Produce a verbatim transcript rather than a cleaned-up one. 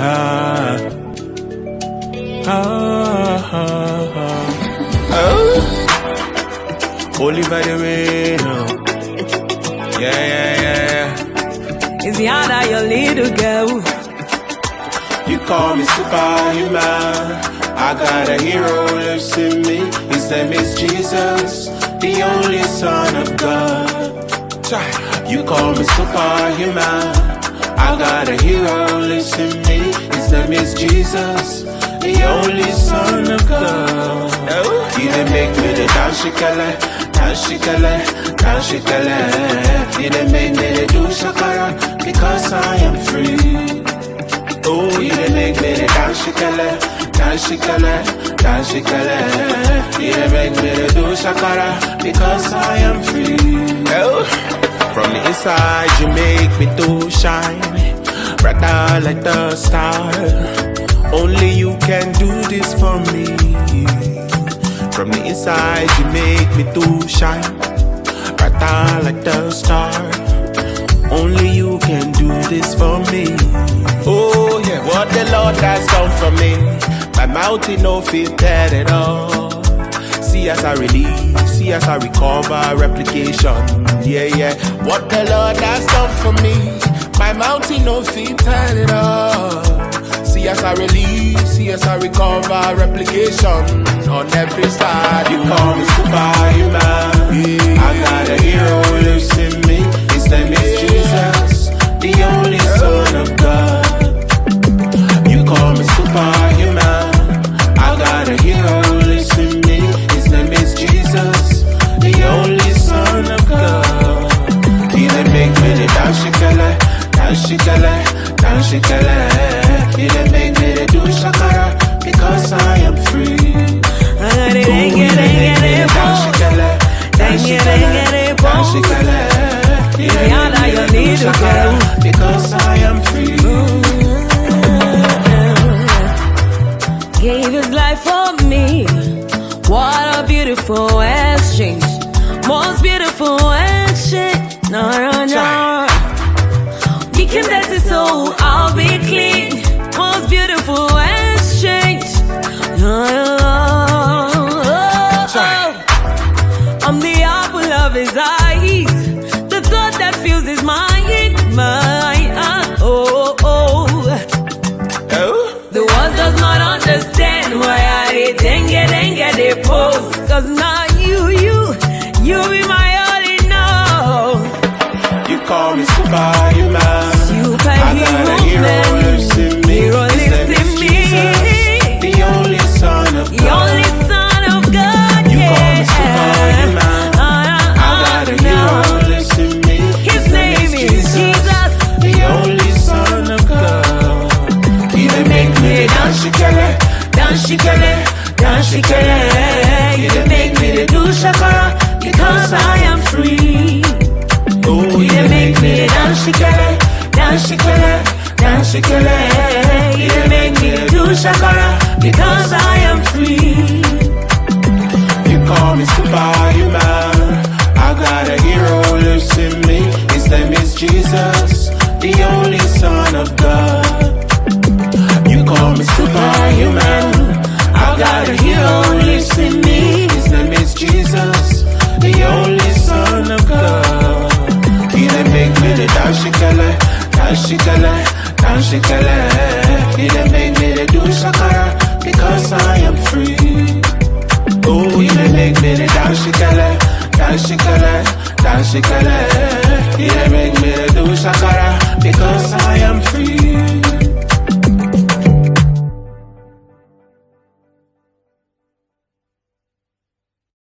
Ah, ah, ah, ah. Oh, holy by the rain. Oh. Yeah, yeah, yeah. It's Yana, your little girl. You call me superhuman. I got a hero lives in me. His name is Jesus, the only Son of God. You call me superhuman. I got a hero lives in me. His name is Jesus, the only Son of God. He didn't make me the dance shikale, dance shikale, dance shikale. He didn't make me the do shakara because I am free. Oh, he didn't make me the dance shikale, dance shikale, dance shikale. He didn't make me the do shakara because I am free. Oh. From the inside you make me to shine brighter like the star. Only you can do this for me. From the inside you make me to shine brighter like the star. Only you can do this for me. Oh yeah, what the Lord has done for me, my mountain no fit dead at all. See as I release, see as I recover, replication. Yeah, yeah. What the Lord has done for me, my mountain no fit turn it up. See as I release, see as I recover, replication on every side. You call me superhuman. Yeah. I got a hero lives in me. His name is Jesus, the only Son of God. You call me superhuman. I got a hero lives in me. His name is Jesus, the only Son of God. He didn't make me the dance shikale, dance shikale, dance shikale. He didn't make me the do shakara because I am free. I got it, ain't get it, get it, dance shikale, dance shikale, dance shikale. He didn't make me the do shakara because I am free. Gave his life for me. What a beautiful exchange. Most beautiful exchange. No, no, no. We can dance it so I'll be clean. Most beautiful exchange. No, no, no. I'm the apple of his eyes. The thought that fills his mind. Mind. Oh, oh. Oh. The world does not understand why I did dengue, dengue, they pose. Cause now you, you, you be my all in all. You call me superhuman. Superhuman. Hero lives in me. Hero lives in me. Jesus, the only Son of God. The only Son of God. You yeah. call me superhuman. Uh, uh, I got a hero lives in me. His name is Jesus, the only Son of God. He didn't make me the dance shikale, dance shikale, dance shikale. He didn't make me the do shakara because I am free. Oh, he didn't make me the dance shikale, dance shikale, dance shikale. He didn't make me the do shakara because I am free. You call me superhuman. I got a hero lives in me. His name is Jesus, the only Son of God. You call me superhuman. I got a hero lives in me. His name is Jesus, the only Son of God. He didn't make me the dance shikale, dance shikale, dance shikale. He didn't make me the do shakara because I am free. Oh, he didn't make me the dance shikale, dance shikale, dance shikale. He didn't make me the do shakara because I am free.